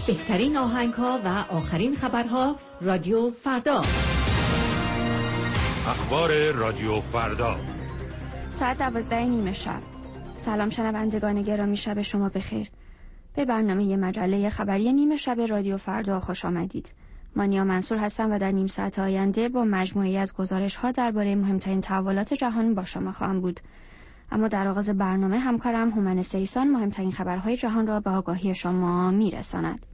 بهترین آهنگ‌ها و آخرین خبرها رادیو فردا. اخبار رادیو فردا ساعت 12:30 شب. سلام شنوندگان گرامی، شب شما بخیر. به برنامه مجله خبری نیمه شب رادیو فردا خوش آمدید. مانیا منصور هستم و در نیم ساعت آینده با مجموعه‌ای از گزارش‌ها درباره مهمترین تحولات جهان با شما خواهم بود. اما در آغاز برنامه همکارم هومن سیسان مهمترین خبرهای جهان را به آگاهی شما میرساند.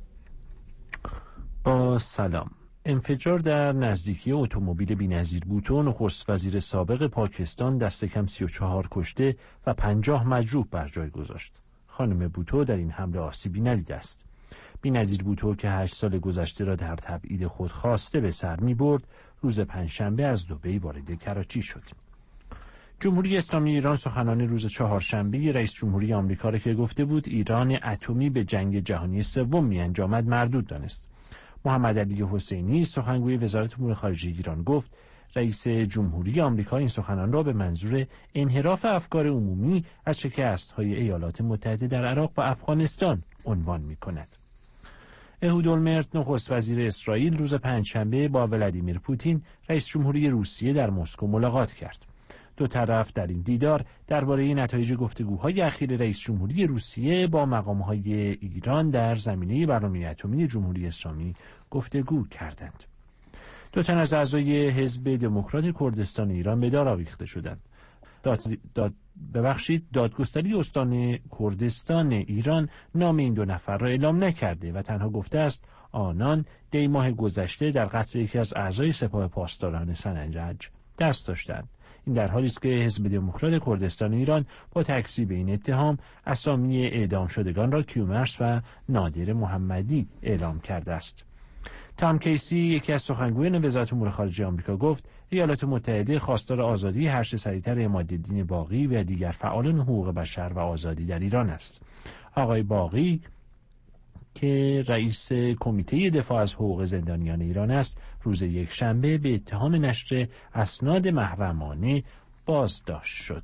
با سلام. انفجار در نزدیکی اتومبیل بی‌نظیر بوتو، نخست وزیر سابق پاکستان، دست کم 34 کشته و 50 مجروح بر جای گذاشت. خانم بوتو در این حمله آسیبی ندیده است. بی‌نظیر بوتو که 8 سال گذشته را در تبعید خود خواسته به سر می‌برد، روز پنجشنبه از دبی وارد کراچی شد. جمهوری اسلامی ایران سخنان روز چهارشنبه رئیس جمهوری آمریکا را که گفته بود ایران اتمی به جنگ جهانی سوم می‌انجامد مردود دانست. محمد علی حسینی سخنگوی وزارت امور خارجه ایران گفت رئیس جمهوری آمریکا این سخنان را به منظور انحراف افکار عمومی از شکست‌های ایالات متحده در عراق و افغانستان عنوان می‌کند. اهود اولمرت نخست وزیر اسرائیل روز پنجشنبه با ولادیمیر پوتین رئیس جمهوری روسیه در مسکو ملاقات کرد. دو طرف در این دیدار درباره نتایج گفتگوهای اخیر رئیس جمهوری روسیه با مقام‌های ایران در زمینه برنامه اتمی جمهوری اسلامی گفتگو کردند. دو تن از اعضای حزب دموکرات کردستان ایران به دار آویخته شدند. دادگستری استان کردستان ایران نام این دو نفر را اعلام نکرده و تنها گفته است آنان دی ماه گذشته در قتل یکی از اعضای سپاه پاسداران سنجق دست داشتند. این در حالی است که حزب دموکرات کردستان ایران با تکذیب این اتهام اسامی اعدام شدگان را کیومرث و نادر محمدی اعلام کرده است. تام کیسی یکی از سخنگویان وزارت امور خارجه آمریکا گفت ایالات متحده خواستار آزادی هرچه سریعتر عمادالدین باقی و دیگر فعالان حقوق بشر و آزادی در ایران است. آقای باقی که رئیس کمیته دفاع از حقوق زندانیان ایران است، روز یکشنبه به اتهام نشر اسناد محرمانه بازداشت شد.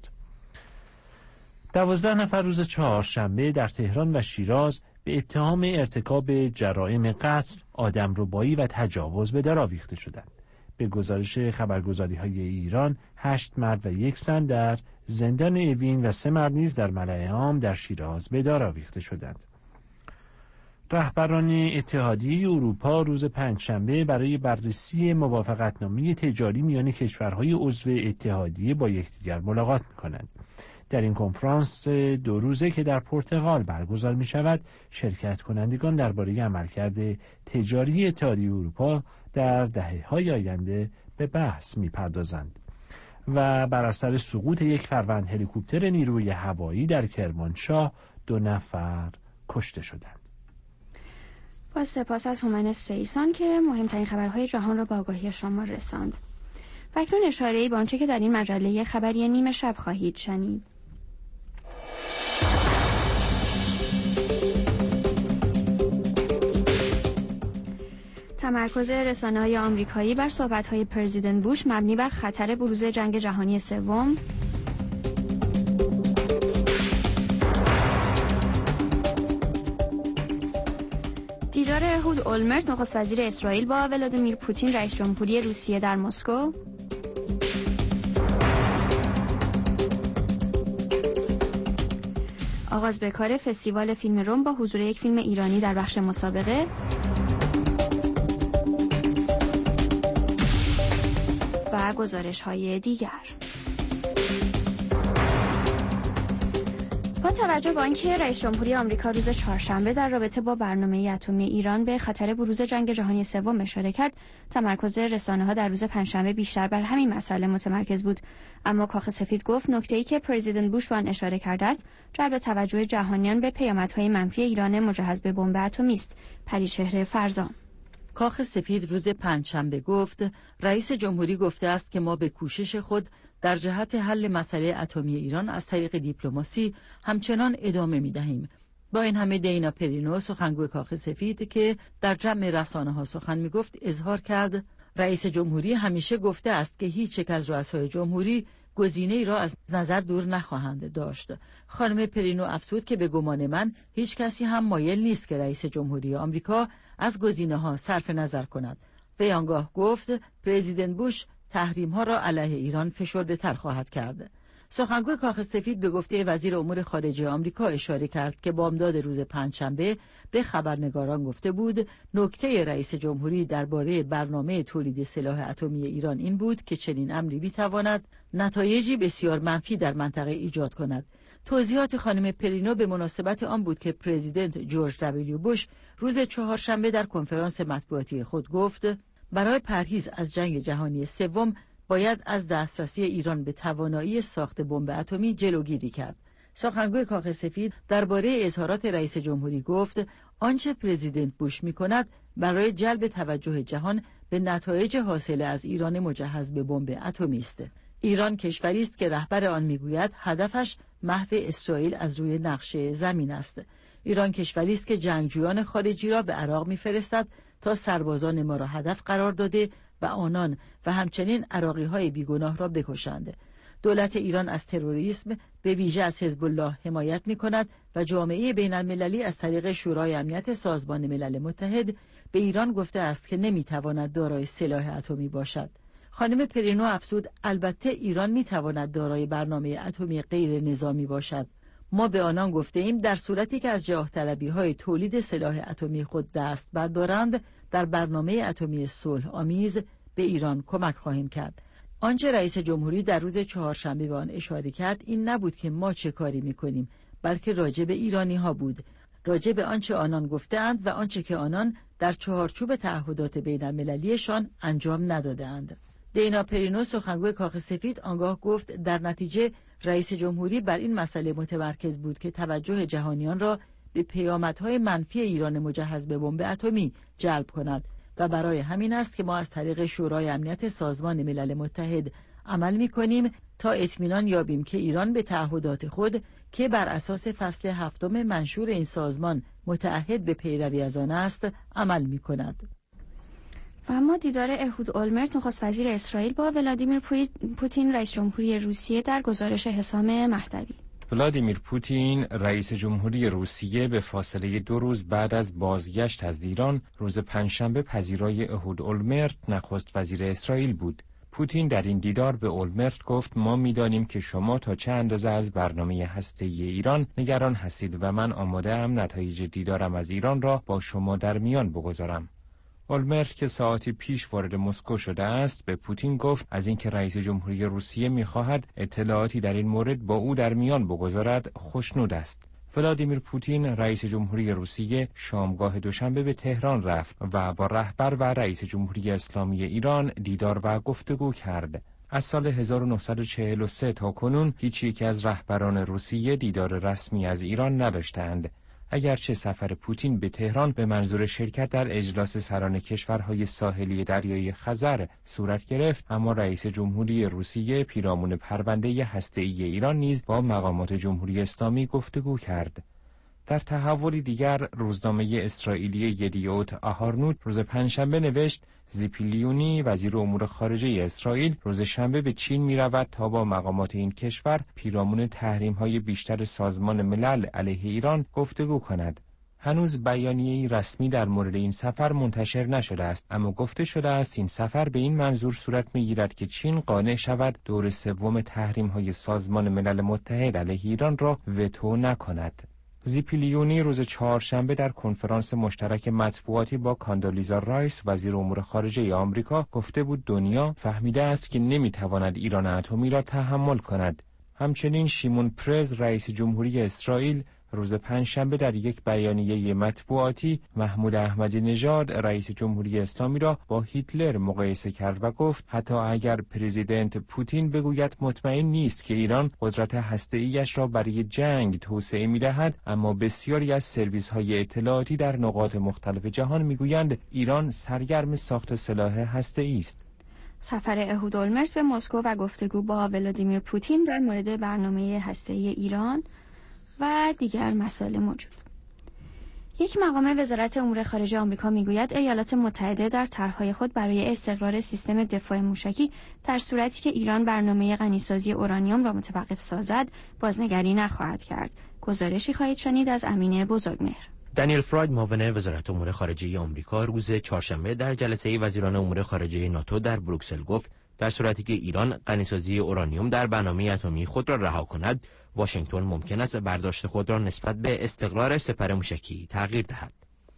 12 نفر روز چهارشنبه در تهران و شیراز به اتهام ارتکاب جرائم قتل، آدمربایی و تجاوز به دار آویخته شدند. به گزارش خبرگزاری‌های ایران 8 مرد و 1 زن در زندان اوین و 3 مرد نیز در ملأ عام در شیراز به دار آویخته شدند. رهبران اتحادیه اروپا روز پنجشنبه برای بررسی موافقتنامه تجاری میان کشورهای عضو اتحادیه با یکدیگر ملاقات می‌کنند. در این کنفرانس 2 روزه که در پرتغال برگزار می‌شود، شرکت کنندگان درباره عملکرد تجاری اتحادیه اروپا در دهه‌های آینده به بحث می‌پردازند. و بر اثر سقوط یک فروند هلیکوپتر نیروی هوایی در کرمانشاه 2 نفر کشته شدند. با سپاس از هومن سیسان که مهمترین خبرهای جهان را به آگاهی شما رساند. و اکنون اشاره‌ای به آنچه که در این مجله خبری نیمه شب خواهید شنید. تمرکز رسانه‌های آمریکایی بر صحبت‌های پرزیدنت بوش مبنی بر خطر بروز جنگ جهانی سوم. دیدار اهود اولمرت نخست وزیر اسرائیل با ولادیمیر پوتین رئیس جمهوری روسیه در مسکو. آغاز به کار فستیوال فیلم رم با حضور یک فیلم ایرانی در بخش مسابقه. و گزارش‌های دیگر. با توجه به آنکه رئیس جمهوری آمریکا روز چهارشنبه در رابطه با برنامه اتمی ایران به خطر بروز جنگ جهانی سوم اشاره کرد، تمرکز رسانه‌ها در روز پنجشنبه بیشتر بر همین مسئله متمرکز بود. اما کاخ سفید گفت نکته‌ای که پرزیدنت بوش به آن اشاره کرده است، جلب توجه جهانیان به پیامدهای منفی ایران مجهز به بمب اتمی است. پریچهره فرزان. کاخ سفید روز پنجشنبه گفت رئیس جمهوری گفته است که ما به کوشش خود در جهت حل مسئله اتمی ایران از طریق دیپلماسی همچنان ادامه می‌دهیم. با این همه دینا پرینو سخنگوی کاخ سفید که در جمع رسانه‌ها سخن می‌گفت اظهار کرد رئیس جمهوری همیشه گفته است که هیچ یک از رؤسای جمهوری گزینه‌ای را از نظر دور نخواهند داشت. خانم پرینو افزود که به گمان من هیچ کسی هم مایل نیست که رئیس جمهوری آمریکا از گزینه‌ها صرف نظر کند. وی آنگاه گفت پرزیدنت بوش تحریم‌ها را علیه ایران فشرده‌تر خواهد کرد. سخنگوی کاخ سفید به گفته وزیر امور خارجه آمریکا اشاره کرد که بامداد روز پنجشنبه به خبرنگاران گفته بود نکته رئیس جمهوری درباره برنامه تولید سلاح اتمی ایران این بود که چنین امری می‌تواند نتایجی بسیار منفی در منطقه ایجاد کند. توضیحات خانم پرینو به مناسبت آن بود که پرزیدنت جورج دبلیو بوش روز چهارشنبه در کنفرانس مطبوعاتی خود گفت برای پرهیز از جنگ جهانی سوم باید از دسترسی ایران به توانایی ساخت بمب اتمی جلوگیری کرد. سخنگوی کاخ سفید درباره اظهارات رئیس جمهوری گفت آنچه پرزیدنت بوش می‌کند برای جلب توجه جهان به نتایج حاصل از ایران مجهز به بمب اتمی است. ایران کشوری است که رهبر آن میگوید هدفش محو اسرائیل از روی نقشه زمین است. ایران کشوری است که جنگجویان خارجی را به عراق می‌فرستد تا سربازان ما را هدف قرار داده و آنان و همچنین عراقی‌های بیگناه را بکشند. دولت ایران از تروریسم به ویژه از حزب الله حمایت می‌کند و جامعه بین‌المللی از طریق شورای امنیت سازمان ملل متحد به ایران گفته است که نمی‌تواند دارای سلاح اتمی باشد. خانم پرینو افزود البته ایران می‌تواند دارای برنامه اتمی غیر نظامی باشد. ما به آنان گفته ایم در صورتی که از جاه طلبی‌های تولید سلاح اتمی خود دست بردارند در برنامه اتمی صلح آمیز به ایران کمک خواهیم کرد. آنچه رئیس جمهوری در روز چهارشنبه به آن اشاره کرد این نبود که ما چه کاری می‌کنیم، بلکه راجع به ایرانی‌ها بود، راجع به آنچه آنان گفتند و آنچه که آنان در چهارچوب تعهدات بین‌المللیشان انجام ندادند. دینا پرینو سخنگوی کاخ سفید آنگاه گفت در نتیجه رئیس جمهوری بر این مسئله متمرکز بود که توجه جهانیان را به پیامدهای منفی ایران مجهز به بمب اتمی جلب کند و برای همین است که ما از طریق شورای امنیت سازمان ملل متحد عمل می‌کنیم تا اطمینان یابیم که ایران به تعهدات خود که بر اساس فصل 7 منشور این سازمان متعهد به پیروی از آن است عمل می‌کند. و اما دیدار اهود اولمرت نخست وزیر اسرائیل با ولادیمیر پوتین رئیس جمهوری روسیه در گزارش حسام مهدوی. ولادیمیر پوتین رئیس جمهوری روسیه به فاصله 2 روز بعد از بازگشت از ایران روز پنجشنبه پذیرای اهود اولمرت نخست وزیر اسرائیل بود. پوتین در این دیدار به اولمرت گفت ما می‌دانیم که شما تا چه اندازه از برنامه هسته‌ای ایران نگران هستید و من آماده‌ام نتایج دیدارم از ایران را با شما در میان بگذارم. اولمرت که ساعتی پیش وارد مسکو شده است به پوتین گفت از اینکه رئیس جمهوری روسیه می‌خواهد اطلاعاتی در این مورد با او در میان بگذارد خوشنود است. ولادیمیر پوتین رئیس جمهوری روسیه شامگاه دوشنبه به تهران رفت و با رهبر و رئیس جمهوری اسلامی ایران دیدار و گفتگو کرد. از سال 1943 تا کنون هیچ یک از رهبران روسیه دیدار رسمی از ایران نداشتند. اگرچه سفر پوتین به تهران به منظور شرکت در اجلاس سران کشورهای ساحلی دریای خزر صورت گرفت، اما رئیس جمهوری روسیه پیرامون پرونده هسته‌ای ایران نیز با مقامات جمهوری اسلامی گفتگو کرد. در تحولی دیگر روزنامه اسرائیلی یدیوت آهارنوت روز پنجشنبه نوشت زیپی لیونی وزیر امور خارجه اسرائیل روز شنبه به چین می‌رود تا با مقامات این کشور پیرامون تحریم‌های بیشتر سازمان ملل علیه ایران گفتگو کند. هنوز بیانیه‌ای رسمی در مورد این سفر منتشر نشده است، اما گفته شده است این سفر به این منظور صورت می‌گیرد که چین قانع شود دور سوم تحریم‌های سازمان ملل متحد علیه ایران را وتو نکند. زیپی لیونی روز چهارشنبه در کنفرانس مشترک مطبوعاتی با کاندولیزا رایس وزیر امور خارجه آمریکا گفته بود دنیا فهمیده است که نمیتواند ایران اتمی را تحمل کند. همچنین شیمون پرز رئیس جمهوری اسرائیل روز پنجشنبه در یک بیانیه مطبوعاتی محمود احمدی نژاد رئیس جمهوری اسلامی را با هیتلر مقایسه کرد و گفت حتی اگر پرزیدنت پوتین بگوید مطمئن نیست که ایران قدرت هسته‌ایش را برای جنگ توسعه می‌دهد، اما بسیاری از سرویس‌های اطلاعاتی در نقاط مختلف جهان می‌گویند ایران سرگرم ساخت سلاح هسته‌ای است. سفر اهود اولمرت به مسکو و گفتگو با ولادیمیر پوتین در مورد برنامه هسته‌ای ایران و دیگر مسائل موجود. یک مقام وزارت امور خارجه آمریکا میگوید ایالات متحده در طرح‌های خود برای استقرار سیستم دفاع موشکی در صورتی که ایران برنامه غنیسازی اورانیوم را متوقف سازد بازنگری نخواهد کرد. گزارشی خواهید شنید از امینه بزرگمهر. دانیل فراید معاون وزارت امور خارجه آمریکا روز چهارشنبه در جلسه وزیران امور خارجه ناتو در بروکسل گفت در صورتی که ایران غنیسازی اورانیوم در برنامه اتمی خود را رها کند، واشنگتن ممکن است برداشت خود را نسبت به استقرار سپر موشکی تغییر دهد.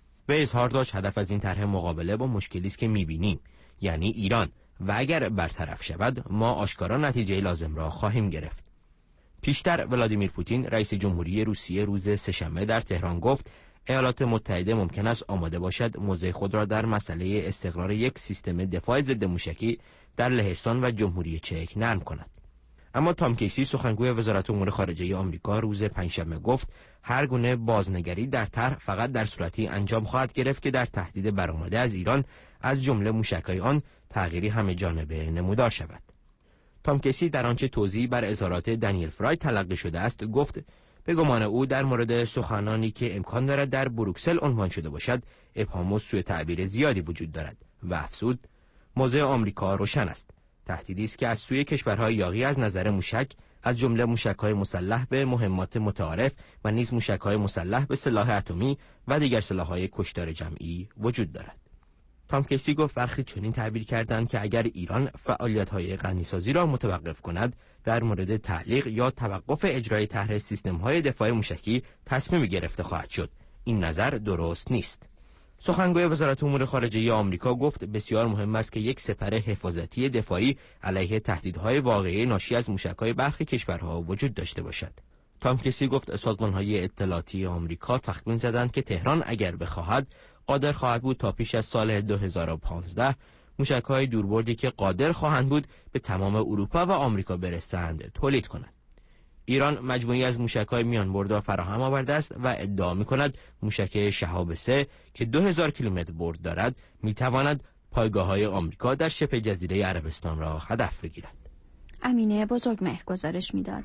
و اظهار داشت هدف از این طرح مقابله با مشکلی است که می‌بینیم، یعنی ایران، و اگر برطرف شود ما آشکارا نتیجه لازم را خواهیم گرفت. پیشتر ولادیمیر پوتین رئیس جمهوری روسیه روز سه‌شنبه در تهران گفت ایالات متحده ممکن است آماده باشد موضع خود را در مسئله استقرار یک سیستم دفاع ضد موشکی در لهستان و جمهوری چک نرم کند. اما تام کیسی سخنگوی وزارت امور خارجه آمریکا روز پنجشنبه گفت هر گونه بازنگری در طرح فقط در صورتی انجام خواهد گرفت که در تهدید برآمده از ایران از جمله موشک‌های آن تغییری همه‌جانبه نمودار شود. تام کیسی در آنچه توضیحی بر اظهارات دانیل فراید تلقی شده است گفت به گمان او در مورد سخنانی که امکان دارد در بروکسل عنوان شده باشد ابهام و سوء تعبیر زیادی وجود دارد و افزود موضع آمریکا روشن است. تهدیدی است که از سوی کشورهای یاغی از نظر موشک از جمله موشک‌های مسلح به مهمات متعارف و نیز موشک‌های مسلح به سلاح اتمی و دیگر سلاح‌های کشتار جمعی وجود دارد. تام کیسی گفت برخی چنین تعبیر کردند که اگر ایران فعالیت‌های غنیسازی را متوقف کند در مورد تعلیق یا توقف اجرای طرح سیستم‌های دفاع موشکی تصمیمی گرفته خواهد شد. این نظر درست نیست. سخنگوی وزارت امور خارجه آمریکا گفت بسیار مهم است که یک سپر حفاظتی دفاعی علیه تهدیدهای واقعی ناشی از موشک‌های برخی کشورها وجود داشته باشد. تام کیسی گفت سازمان‌های اطلاعاتی آمریکا تخمین زدند که تهران اگر بخواهد قادر خواهد بود تا پیش از سال 2015 موشک‌های دوربردی که قادر خواهند بود به تمام اروپا و آمریکا برسند تولید کند. ایران مجموعی از موشک‌های میانبرد فراهم آورده است و ادعا می‌کند موشک شهاب 3 که 2000 کیلومتر برد دارد می‌تواند پایگاه‌های آمریکا در شبه جزیره عربستان را هدف بگیرد. امینه بزرگمهر گزارش می‌داد.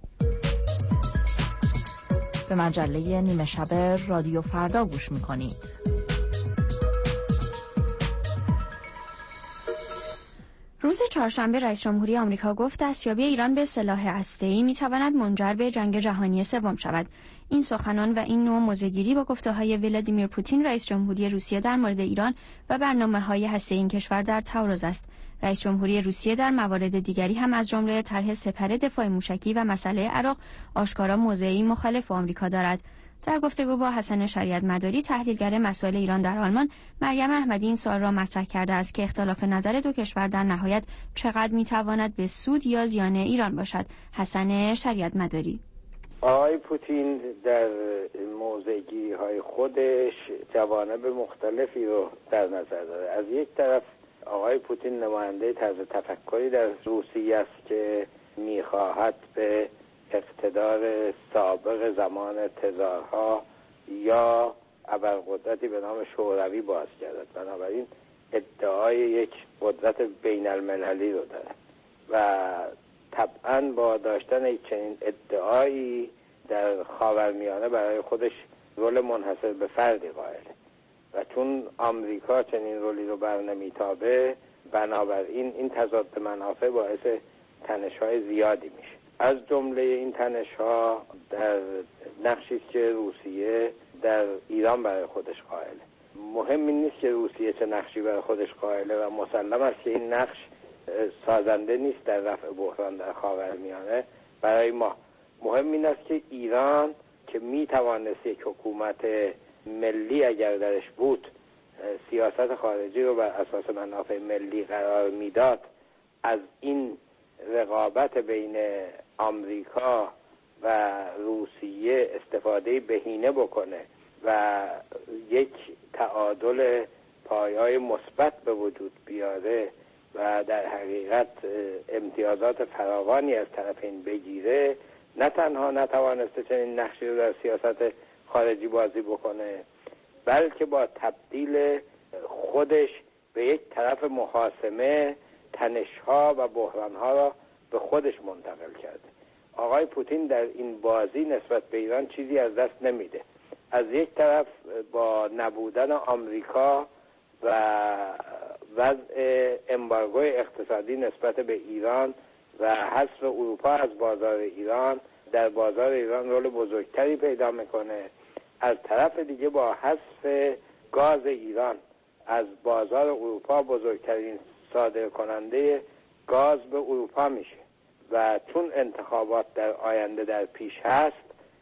به مجله نیمه شب رادیو فردا گوش می‌کنید. روز چهارشنبه رئیس جمهوری آمریکا گفت دستیابی ایران به سلاح هسته‌ای می‌تواند منجر به جنگ جهانی سوم شود. این سخنان و این نوع موضع‌گیری با گفته‌های ولادیمیر پوتین رئیس جمهوری روسیه در مورد ایران و برنامه‌های هسته‌ای این کشور در تعارض است. رئیس جمهوری روسیه در موارد دیگری هم از جمله طرح سپر دفاع موشکی و مسئله عراق آشکارا موضعی مخالف آمریکا دارد. در گفتگو با حسن شریعت مداری تحلیلگر مسائل ایران در آلمان، مریم احمدی این سوال را مطرح کرده است که اختلاف نظر دو کشور در نهایت چقدر میتواند به سود یا زیان ایران باشد. حسن شریعت مداری: آقای پوتین در موضع‌گیری‌های خودش جوانب مختلفی رو در نظر داره. از یک طرف آقای پوتین نماینده طرز تفکری در روسیه است که میخواهد به اقتدار سابق زمان تزارها یا ابرقدرتی به نام شوروی باز گردد. بنابراین ادعای یک قدرت بین المللی رو دارد و طبعا با داشتن یک چنین ادعایی در خاورمیانه برای خودش رول منحصر به فردی قائله و چون آمریکا چنین رولی رو بر نمیتابه، بنابراین این تضاد منافع باعث تنش‌های زیادی میشه. از جمله این تنش‌ها در نقشی که روسیه در ایران برای خودش قائله. مهم این نیست که روسیه چه نقشی برای خودش قائله و مسلم است که این نقش سازنده نیست در رفع بحران در خاورمیانه برای ما. مهم این است که ایران که میتوانست یک حکومت ملی اگر درش بود سیاست خارجی رو بر اساس منافع ملی قرار میداد، از این رقابت بین آمریکا و روسیه استفاده بهینه بکنه و یک تعادل پایه‌ای مثبت به وجود بیاره و در حقیقت امتیازات فراوانی از طرفین بگیره، نه تنها نتوانسته چنین نقشی رو در سیاست خارجی بازی بکنه، بلکه با تبدیل خودش به یک طرف محاسمه تنش‌ها و بحران‌ها را به خودش منتقل کرده. آقای پوتین در این بازی نسبت به ایران چیزی از دست نمیده از یک طرف با نبودن آمریکا و وضع امبارگوی اقتصادی نسبت به ایران و حذف اروپا از بازار ایران در بازار ایران رول بزرگتری پیدا میکنه. از طرف دیگه با حذف گاز ایران از بازار اروپا بزرگترین صادر کننده گاز به اروپا میشه و چون انتخابات در آینده در پیش هست،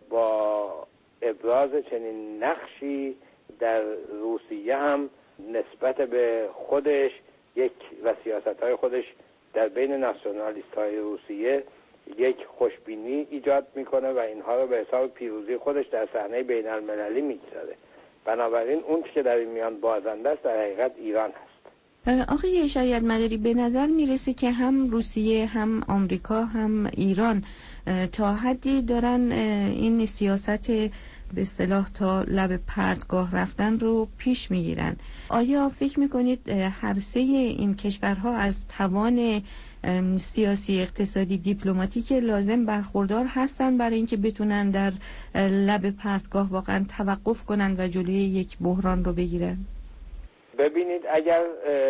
با ابراز چنین نقشی در روسیه هم نسبت به خودش و سیاست‌های خودش در بین ناسیونالیست‌های روسیه یک خوشبینی ایجاد میکنه و اینها رو به حساب پیروزی خودش در صحنه بین المللی میگذاره. بنابراین اون که در این میان بازنده است در حقیقت ایران هست. آقای شریعت مداری، به نظر میرسه که هم روسیه هم آمریکا هم ایران تا حدی دارن این سیاست به اصطلاح تا لب پرتگاه رفتن رو پیش میگیرن. آیا فکر میکنید هر سه این کشورها از توان سیاسی، اقتصادی، دیپلماتیک لازم برخوردار هستن برای اینکه بتونن در لب پرتگاه واقعا توقف کنن و جلوی یک بحران رو بگیرن؟ ببینید، اگر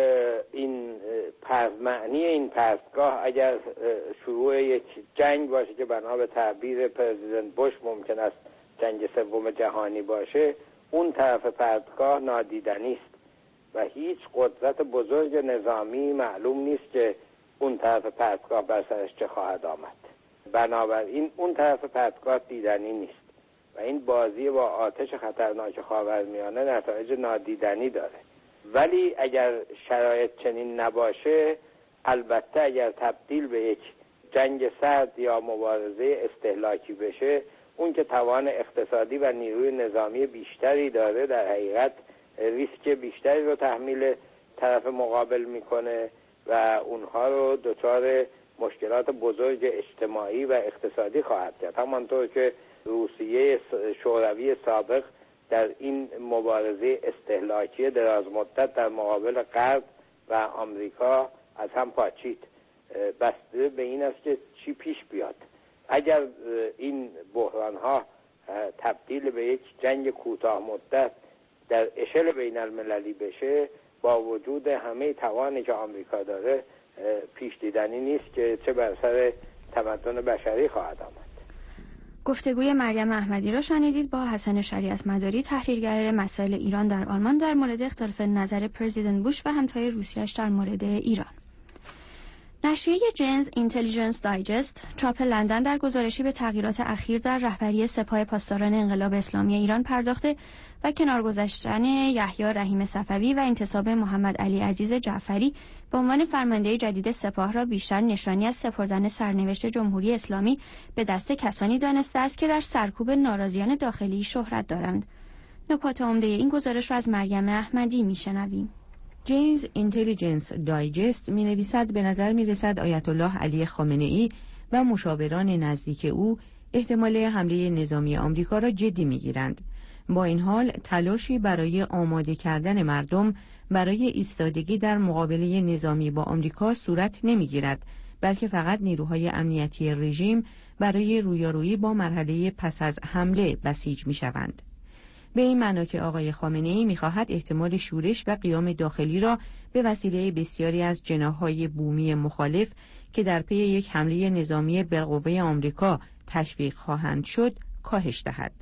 این معنی این پرتگاه اگر شروع یک جنگ باشه که بنا به تعبیر پرزیدنت بوش ممکن است جنگ سوم جهانی باشه، اون طرف پرتگاه نادیدنی است و هیچ قدرت بزرگ نظامی معلوم نیست که اون طرف پرتگاه بر سرش چه خواهد آمد. بنابراین اون طرف پرتگاه دیدنی نیست و این بازی با آتش خطرناک خاورمیانه نتایج نادیدنی داره. ولی اگر شرایط چنین نباشه، البته اگر تبدیل به یک جنگ سرد یا مبارزه استهلاکی بشه، اون که توان اقتصادی و نیروی نظامی بیشتری داره در حقیقت ریسک بیشتری رو تحمیل طرف مقابل میکنه و اونها رو دچار مشکلات بزرگ اجتماعی و اقتصادی خواهد کرد. همانطور که روسیه شوروی سابق در این مبارزه استهلاکی دراز مدت در مقابل غرب و آمریکا از هم پاچید. بسته به این است که چی پیش بیاد. اگر این بحران ها تبدیل به یک جنگ کوتاه مدت در اشل بین المللی بشه، با وجود همه توانی که آمریکا داره پیش دیدنی نیست که چه بر سر تمدن بشری خواهد آمد. گفتگوی مریم احمدی را شنیدید با حسن شریعت مداری، تحلیلگر مسائل ایران در آلمان، در مورد اختلاف نظر پرزیدنت بوش و همتای روسیه‌اش در مورد ایران. نشریه جنز اینتلیجنس دایجست چاپ لندن در گزارشی به تغییرات اخیر در رهبری سپاه پاسداران انقلاب اسلامی ایران پرداخته و کنار گذاشتن یحیی رحیم صفوی و انتصاب محمد علی عزیز جعفری به عنوان فرمانده جدید سپاه را بیشتر نشانی از سپردن سرنوشت جمهوری اسلامی به دست کسانی دانسته است که در سرکوب ناراضیان داخلی شهرت دارند. نکات عمده این گزارش را از مریم احمدی میشنویم. جنز اینتلیجنس دایجست می نویسد به نظر می رسد آیت الله علی خامنه ای و مشاوران نزدیک او احتمال حمله نظامی آمریکا را جدی می گیرند. با این حال تلاشی برای آماده کردن مردم برای ایستادگی در مقابله نظامی با آمریکا صورت نمی گیرد، بلکه فقط نیروهای امنیتی رژیم برای رویارویی با مرحله پس از حمله بسیج می شوند. به این معنا که آقای خامنه‌ای می‌خواهد احتمال شورش و قیام داخلی را به وسیله بسیاری از جناح‌های بومی مخالف که در پی یک حمله نظامی بالقوه آمریکا تشویق خواهند شد کاهش دهد.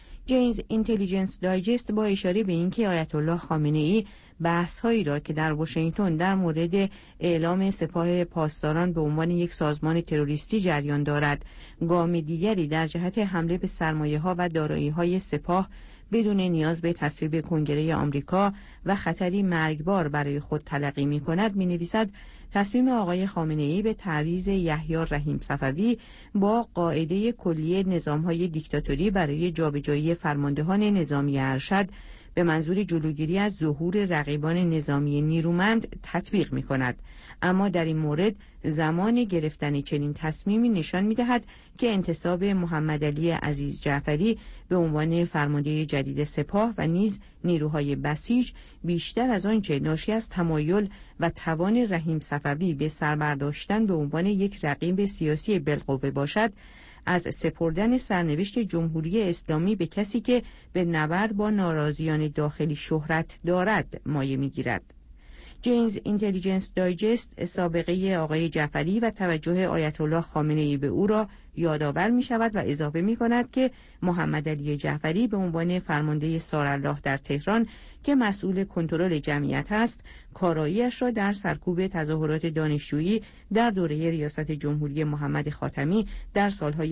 جنز اینتلیجنس دایجست با اشاره به اینکه آیت الله خامنه‌ای بحث‌هایی را که در واشنگتن در مورد اعلام سپاه پاسداران به عنوان یک سازمان تروریستی جریان دارد، گام دیگری در جهت حمله به سرمایه‌ها و دارایی‌های سپاه بدون نیاز به تصویب کنگره آمریکا و خطری مرگبار برای خود تلقی می‌کند، می‌نویسد تصمیم آقای خامنه‌ای به تعویض یحیی رحیم صفوی با قاعده کلی نظام‌های دیکتاتوری برای جابجایی فرماندهان نظامی ارشد به منظور جلوگیری از ظهور رقیبان نظامی نیرومند تطبیق می‌کند. اما در این مورد زمان گرفتن چنین تصمیمی نشان می‌دهد که انتصاب محمد علی عزیز جعفری به عنوان فرمانده جدید سپاه و نیز نیروهای بسیج بیشتر از آنچه ناشی از تمایل و توان رحیم صفوی به سربرداشتن به عنوان یک رقیب سیاسی بالقوه باشد، از سپردن سرنوشت جمهوری اسلامی به کسی که به نبرد با ناراضیان داخلی شهرت دارد مایه می‌گیرد. جینز اینتلیجنس دایجست سابقه آقای جعفری و توجه آیت الله خامنه‌ای به او را یادآور می شود و اضافه می کند که محمد علی جعفری به عنوان فرمانده سارالله در تهران که مسئول کنترل جمعیت است، کارایی‌اش را در سرکوب تظاهرات دانشجویی در دوره ریاست جمهوری محمد خاتمی در سالهای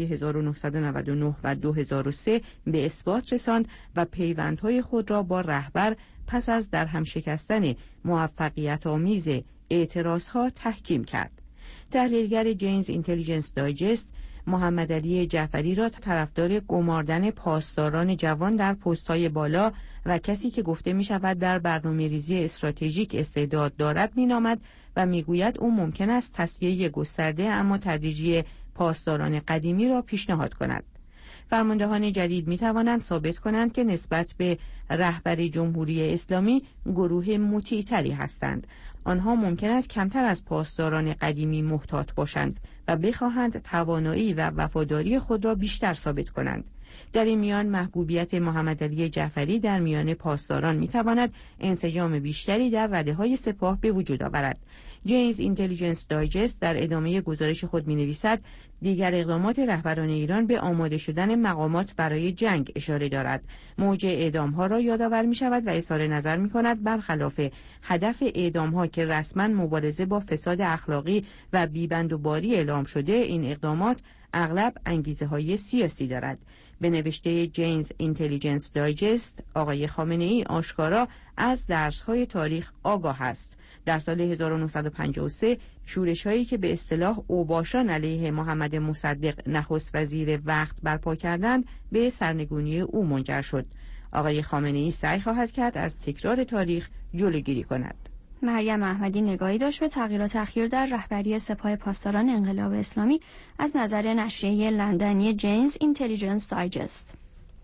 1999 و 2003 به اثبات رساند و پیوندهای خود را با رهبر پس از در هم شکستن موفقیت آمیز اعتراضها تحکیم کرد. تحلیلگر جینز اینتلیجنس دایجست محمد علی جعفری را طرفدار گماردن پاسداران جوان در پست‌های بالا و کسی که گفته می شود در برنامه‌ریزی استراتژیک استعداد دارد می نامد و می گوید او ممکن است تصفیه گسترده اما تدریجی پاسداران قدیمی را پیشنهاد کند. فرماندهان جدید می توانند ثابت کنند که نسبت به رهبر جمهوری اسلامی گروه مطیع‌تری هستند. آنها ممکن است کمتر از پاسداران قدیمی محتاط باشند و بخواهند توانایی و وفاداری خود را بیشتر ثابت کنند. در این میان محبوبیت محمد علی جعفری در میان پاسداران می تواند انسجام بیشتری در رده‌های سپاه به وجود آورد. جینز اینتلیجنس دایجست در ادامه گزارش خود می نویسد دیگر اقدامات رهبران ایران به آماده شدن مقامات برای جنگ اشاره دارد. موج اعدام‌ها را یادآور می شود و اظهار نظر می کند برخلاف هدف اعدام‌ها که رسما مبارزه با فساد اخلاقی و بی‌بندوباری اعلام شده، این اقدامات اغلب انگیزه‌های سیاسی دارد. به نوشته جینز اینتلیجنس دایجست، آقای خامنه‌ای آشکارا از درس‌های تاریخ آگاه است. در سال 1953 شورش‌هایی که به اصطلاح اوباشان علیه محمد مصدق نخست وزیر وقت برپا کردند به سرنگونی او منجر شد. آقای خامنه‌ای سعی خواهد کرد از تکرار تاریخ جلوگیری کند. مریم احمدی نگاهی داشت به تغییرات اخیر در رهبری سپاه پاسداران انقلاب اسلامی از نظر نشریه لندنی جینز اینتلیجنس دایجست.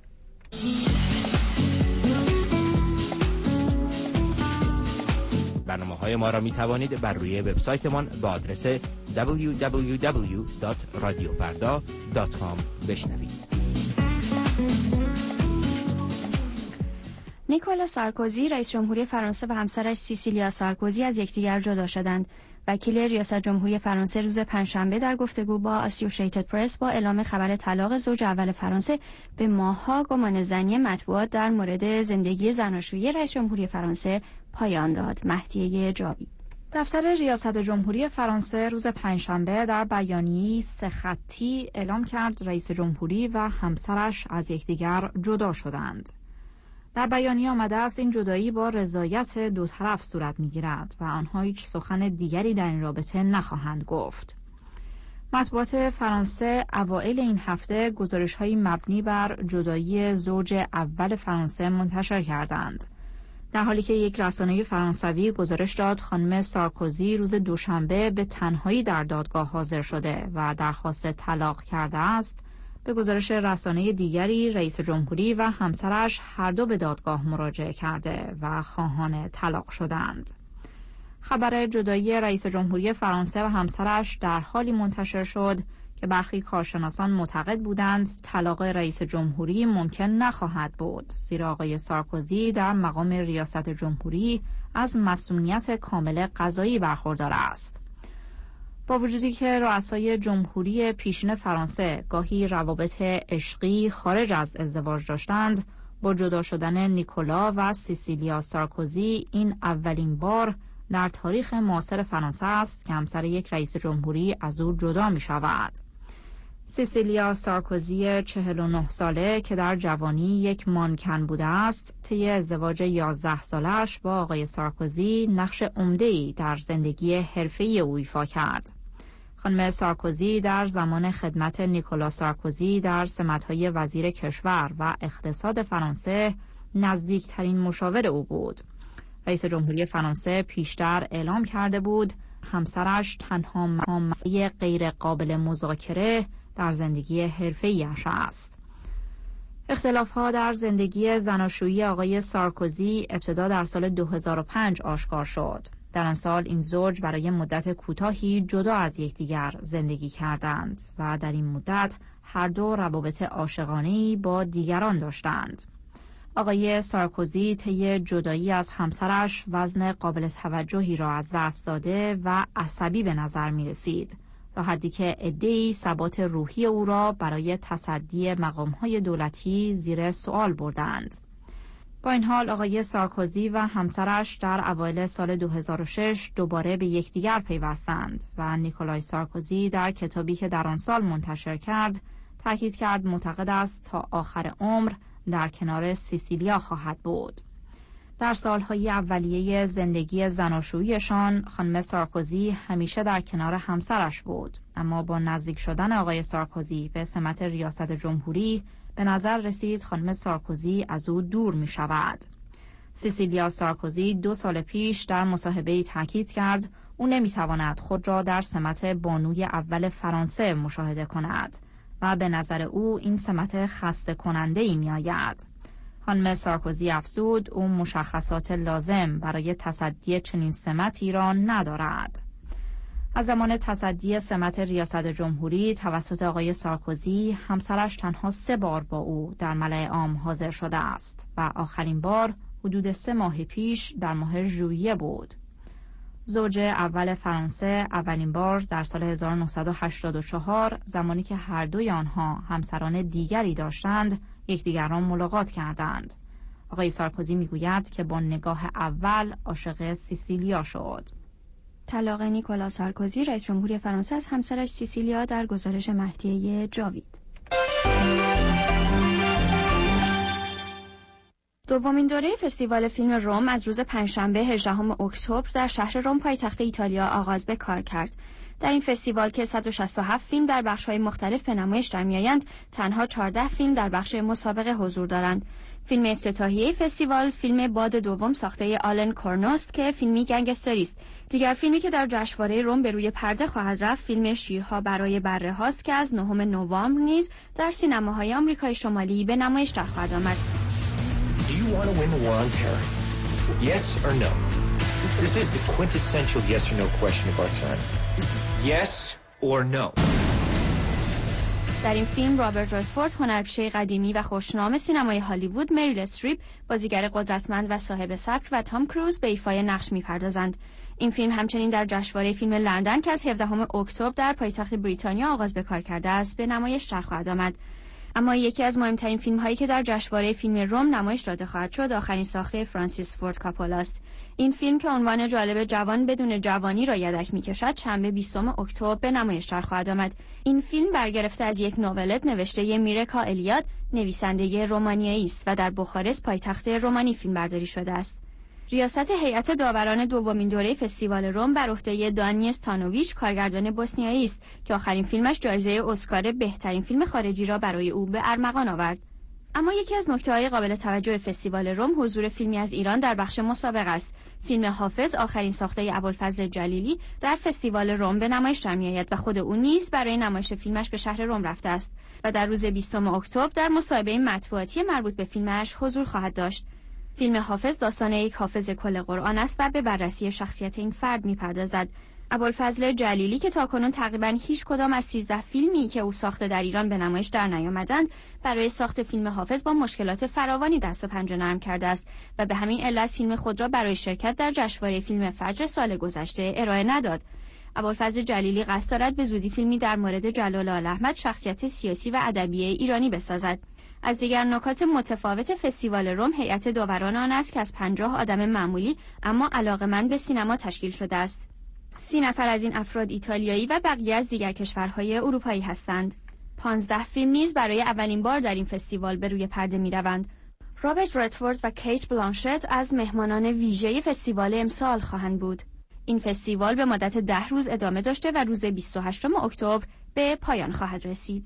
برنامه‌های ما را می توانید بر روی وبسایتمان با آدرس www.radiofarda.com بشنوید. نیکولا سارکوزی رئیس جمهوری فرانسه و همسرش سیسیلیا سارکوزی از یکدیگر جدا شدند. وکیل ریاست جمهوری فرانسه روز پنجشنبه در گفتگو با اسوسییتد پرس با اعلام خبر طلاق زوج اول فرانسه به ماه‌ها گمانه‌زنی مطبوعات در مورد زندگی زناشویی رئیس جمهوری فرانسه پایان داد. مهدیه جاوی. دفتر ریاست جمهوری فرانسه روز پنجشنبه در بیانیه‌ای 3 خطی اعلام کرد رئیس جمهوری و همسرش از یکدیگر جدا شدند. در بیانیه آمده است این جدایی با رضایت دو طرف صورت می‌گیرد و آنها هیچ سخن دیگری در این رابطه نخواهند گفت. مطبوعات فرانسه اوایل این هفته گزارش‌های مبنی بر جدایی زوج اول فرانسه منتشر کردند. در حالی که یک رسانه فرانسوی گزارش داد خانم سارکوزی روز دوشنبه به تنهایی در دادگاه حاضر شده و درخواست طلاق کرده است، به گزارش رسانه دیگری رئیس جمهوری و همسرش هر دو به دادگاه مراجعه کرده و خواهان طلاق شدند. خبر جدایی رئیس جمهوری فرانسه و همسرش در حالی منتشر شد که برخی کارشناسان معتقد بودند طلاق رئیس جمهوری ممکن نخواهد بود، زیرا آقای سارکوزی در مقام ریاست جمهوری از مسئولیت کامل قضایی برخوردار است. با وجودی که رؤسای جمهوری پیشین فرانسه گاهی روابط عشقی خارج از ازدواج داشتند، با جدا شدن نیکولا و سیسیلیا سارکوزی این اولین بار در تاریخ معاصر فرانسه است که همسر یک رئیس جمهوری از او جدا می شود. سیسیلیا سارکوزی 49 ساله که در جوانی یک مانکن بوده است، طی ازدواج 11 سالش با آقای سارکوزی نقش عمده‌ای در زندگی حرفه‌ای او ایفا کرد. خانم سارکوزی در زمان خدمت نیکولا سارکوزی در سمت‌های وزیر کشور و اقتصاد فرانسه نزدیکترین مشاور او بود. رئیس جمهوری فرانسه پیشتر اعلام کرده بود همسرش تنها مسئله غیر قابل مذاکره در زندگی حرفه‌ایش است. اختلاف‌ها در زندگی زناشویی آقای سارکوزی ابتدا در سال 2005 آشکار شد. در آن سال این زوج برای مدت کوتاهی جدا از یکدیگر زندگی کردند و در این مدت هر دو روابط عاشقانه‌ای با دیگران داشتند. آقای سارکوزی طی جدایی از همسرش وزن قابل توجهی را از دست داده و عصبی به نظر می رسید، تا حدی که عده‌ای ثبات روحی او را برای تصدی مقام‌های دولتی زیر سوال بردند. با این حال آقای سارکوزی و همسرش در اوایل سال 2006 دوباره به یکدیگر پیوستند و نیکولای سارکوزی در کتابی که در آن سال منتشر کرد تاکید کرد معتقد است تا آخر عمر در کنار سیسیلیا خواهد بود. در سالهای اولیه زندگی زناشوییشان خانم سارکوزی همیشه در کنار همسرش بود، اما با نزدیک شدن آقای سارکوزی به سمت ریاست جمهوری به نظر رسید خانم سارکوزی از او دور می شود. سیسیلیا سارکوزی 2 سال پیش در مصاحبه‌ای تاکید کرد او نمی تواند خود را در سمت بانوی اول فرانسه مشاهده کند و به نظر او این سمت خسته کننده‌ای می آید. خانم سارکوزی افزود او مشخصات لازم برای تصدی چنین سمتی را ندارد. از زمان تصدی سمت ریاست جمهوری توسط آقای سارکوزی همسرش تنها 3 بار با او در ملأ عام حاضر شده است و آخرین بار حدود 3 ماه پیش در ماه ژوئیه بود. زوج اول فرانسه اولین بار در سال 1984 زمانی که هر دوی آنها همسران دیگری داشتند یکدیگر را ملاقات کردند. آقای سارکوزی میگوید که با نگاه اول عاشق سیسیلیا شد. طلاق نیکولا سارکوزی رئیس جمهوری فرانسه از همسرش سیسیلیا در گزارش مهدیه جاوید. دومین دوره فستیوال فیلم روم از روز پنجشنبه 18 اکتبر در شهر روم پایتخت ایتالیا آغاز به کار کرد. در این فستیوال که 167 فیلم در بخش‌های مختلف به نمایش در می‌آیند، تنها 14 فیلم در بخش مسابقه حضور دارند. فیلم افتتاحیه فستیوال فیلم باد دوم ساخته آلن کورنوست که فیلمی گنگستری است. دیگر فیلمی که در جشنواره روم به روی پرده خواهد رفت فیلم شیرها برای بره هاست که از 9 نوامبر نیز در سینماهای آمریکای شمالی به نمایش در خواهد آمد. Do you want to win the war on terror? Yes or no? This is the quintessential yes or no question of our time. Yes or no? در این فیلم رابرت ردفورد هنرپیشه قدیمی و خوشنام سینمای هالیوود، مریل استریپ بازیگر قدرتمند و صاحب سبک و تام کروز به ایفای نقش می‌پردازند. این فیلم همچنین در جشنواره فیلم لندن که از 17 اکتبر در پایتخت بریتانیا آغاز به کار کرده است به نمایش در خواهد آمد. اما یکی از مهمترین فیلم‌هایی که در جشنواره فیلم روم نمایش داده خواهد شد آخرین ساخته فرانسیس فورد کاپولا است. این فیلم که عنوان جالب جوان بدون جوانی را یدک می‌کشد شنبه 20 اکتبر به نمایش در خواهد آمد. این فیلم برگرفته از یک نوولت نوشته میرکا الیاد، نویسنده رومانیایی است و در بخارست پایتخت رومانی فیلمبرداری شده است. ریاست هیئت داوران دومین دوره فستیوال روم بر عهده دانی ستانوویچ کارگردان بوسنیایی است که آخرین فیلمش جایزه اسکار بهترین فیلم خارجی را برای او به ارمغان آورد. اما یکی از نکته‌های قابل توجه فستیوال روم حضور فیلمی از ایران در بخش مسابقه است. فیلم حافظ آخرین ساخته ابوالفضل جلیلی در فستیوال روم به نمایش در می‌آید و خود او نیز برای نمایش فیلمش به شهر روم رفته است و در روز 20 اکتبر در مصاحبه مطبوعاتی مربوط به فیلمش حضور خواهد داشت. فیلم حافظ داستان یک حافظ کل قرآن است و به بررسی شخصیت این فرد می‌پردازد. ابوالفضل جلیلی که تاکنون تقریباً هیچ کدام از 13 فیلمی که او ساخته در ایران به نمایش در نیامدند، برای ساخت فیلم حافظ با مشکلات فراوانی دست و پنجه نرم کرده است و به همین علت فیلم خود را برای شرکت در جشنواره فیلم فجر سال گذشته ارائه نداد. ابوالفضل جلیلی قصد دارد به زودی فیلمی در مورد جلال آل‌احمد شخصیت سیاسی و ادبی ایرانی بسازد. از دیگر نکات متفاوت فستیوال روم هیئت داوران آن است که از 50 آدم معمولی اما علاقه‌مند به سینما تشکیل شده است. 30 نفر از این افراد ایتالیایی و بقیه از دیگر کشورهای اروپایی هستند. 15 فیلم نیز برای اولین بار در این فستیوال به روی پرده می‌روند. رابرت ردفورد و کیت بلانشت از مهمانان ویژه فستیوال امسال خواهند بود. این فستیوال به مدت 10 روز ادامه داشته و روز 28 اکتبر به پایان خواهد رسید.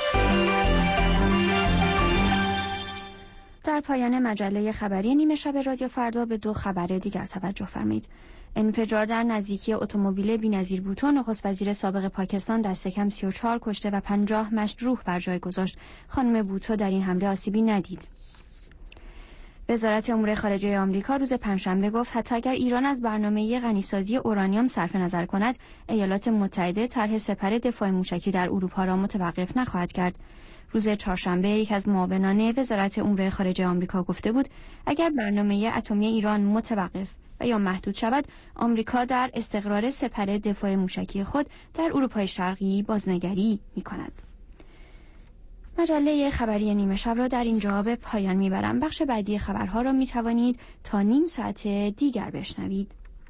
در پایان مجله خبری نیمه شب رادیو فردا به 2 خبر دیگر توجه فرمایید. انفجار در نزدیکی اتومبیل بی‌نظیر بوتو نخست وزیر سابق پاکستان دست کم 34 کشته و 50 مجروح بر جای گذاشت. خانم بوتو در این حمله آسیبی ندید. وزارت امور خارجه آمریکا روز پنجشنبه گفت حتی اگر ایران از برنامه غنیسازی اورانیوم صرف نظر کند، ایالات متحده طرح سپر دفاع موشکی در اروپا را متوقف نخواهد کرد. روز چهارشنبه یک از معاونان وزارت امور خارجه آمریکا گفته بود اگر برنامه اتمی ایران متوقف و یا محدود شود، آمریکا در استقرار سپر دفاع موشکی خود در اروپای شرقی بازنگری می‌کند. مجله خبری نیمه شب را در اینجا به پایان میبرم. بخش بعدی خبرها را میتوانید تا نیم ساعت دیگر بشنوید.